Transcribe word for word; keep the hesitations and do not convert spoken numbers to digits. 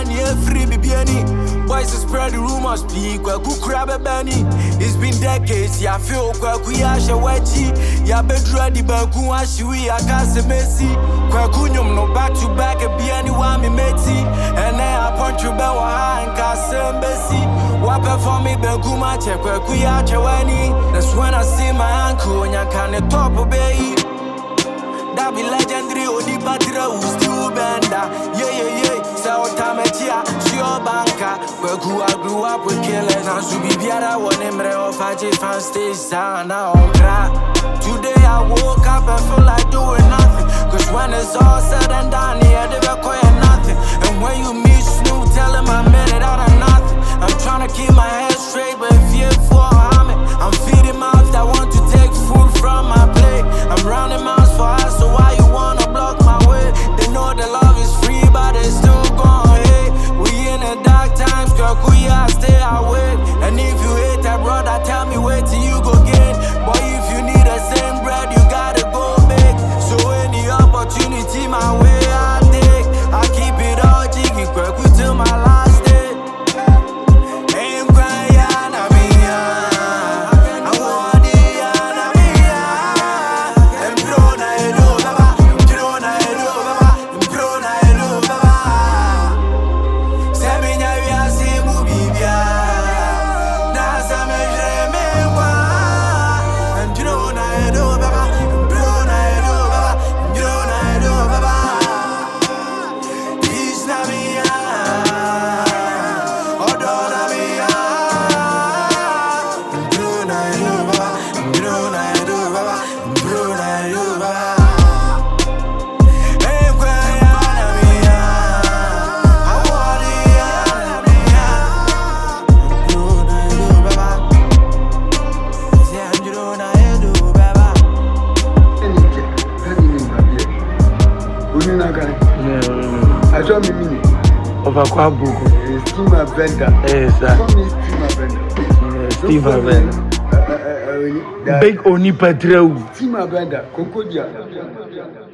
money free bibiani. Boys spread the rumors, speak Kwaku crab a benny. It's been decades, ya feel Kwaku yasha wachi. Ya bedra di banku ashui, I can't say Messi. Kwaku nyum no back to back a biani wami meti. And then I punch you back and cast embassy. Wapa for me banku mache Kwaku yacha wani. That's when I see my uncle and ya can't top of bay. That be legendary, only battery who still bender. Yeah, yeah, yeah. So time at ya, she your banker. Where grew I grew up with killers. And so be biara one emre of I just fan stage sound now on crack. Today I woke up and feel like doing nothing. Cause when it's all said and done, yeah, they don't call nothing. And when you meet Snoop, tell him I made it out of nothing. I'm trying to keep my head straight, but fear for harming. I'm feeding mouths that want to take food from my plate. I'm rounding mouths for us, so why you wanna block my way? They know the love is free, but they still gon' hate. We in the dark times, girl, we I stay awake. And if you hate that brother, tell me wait till you go get. Boy, if you need the same bread, you gotta go big. So any opportunity my way, I take. I keep it all jiggy, girl, we till my last day. Ain't crying, I mean, I want it, I mean, and blow na edo, baba, blow na edo, baba, blow na edo, baba. Seminya we are see movie, na same jeme wa, and blow na edo, baba, blow na edo, baba, blow na edo, baba. Is na me, oh do na me, blow na edo, baba, blow na edo, baba, blow na edo, baba. I saw me mini Over Kwabuku. Steve Avenda. Yes, sir. Call me Steve Avenda. Steve Avenda. Uh, uh, uh, uh, Big Oni Patreu. Steve Avenda. Concordia.